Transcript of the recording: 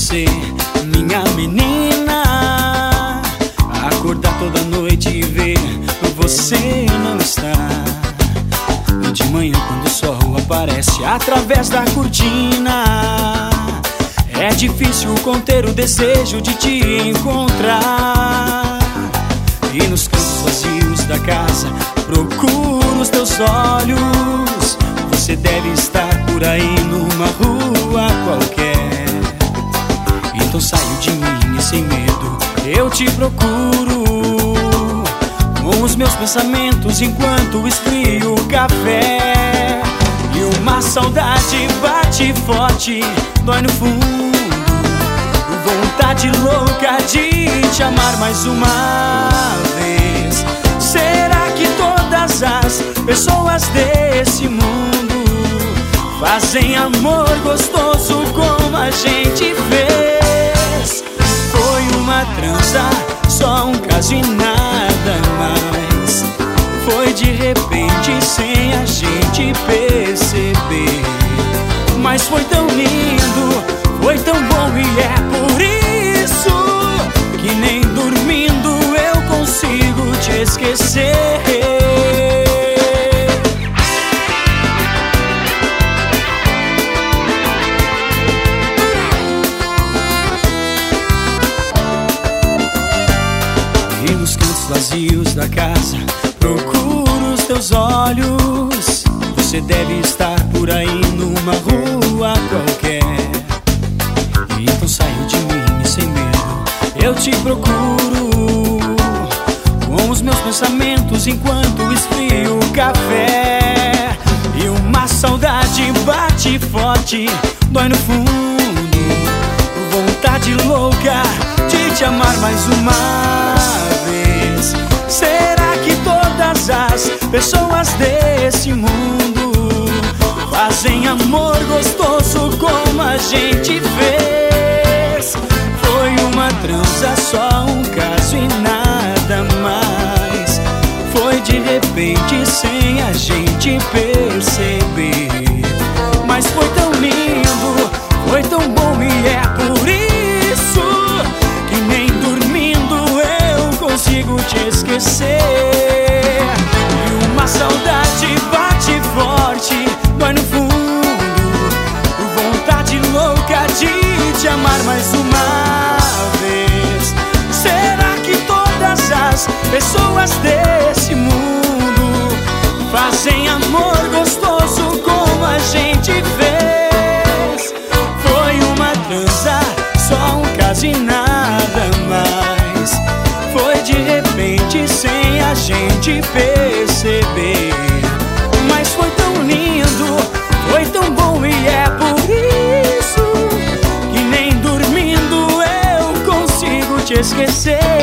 você, minha menina. Acordar toda noite e ver você não está. E de manhã quando o sol aparece através da cortina, é difícil conter o desejo de te encontrar. E nos cantos vazios da casa procuro os teus olhos. Você deve estar por aí numa rua qualquer. Então saio de mim e sem medo eu te procuro, com os meus pensamentos enquanto esfrio o café. E uma saudade bate forte, dói no fundo, vontade louca de te amar mais uma vez. Será que todas as pessoas desse mundo fazem amor gostoso como a gente fez? Foi uma transa, só um caso e nada mais. Foi de repente sem a gente perceber. Mas foi tão lindo, foi tão bom e é por isso que nem dormindo eu consigo te esquecer. E nos cantos vazios da casa procuro os teus olhos. Você deve estar por aí numa rua qualquer. Então saio de mim e sem medo eu te procuro, com os meus pensamentos enquanto esfrio o café. E uma saudade bate forte, dói no fundo, vontade louca de te amar mais uma vez. Será que todas as pessoas desse mundo fazem amor gostoso como a gente fez? Foi uma transa, só um caso e nada mais. Foi de repente sem a gente perceber. Mas foi tão lindo, foi tão bom e é por isso que nem dormindo eu consigo te esquecer. E uma saudade bate forte, dói no fundo, vontade louca de te amar mais uma vez. Será que todas as pessoas desse mundo fazem amor gostoso como a gente fez? Foi uma transa, só um caso e nada mais. Foi de repente sem a gente perceber. Mas foi tão lindo, foi tão bom e é por isso que nem dormindo eu consigo te esquecer.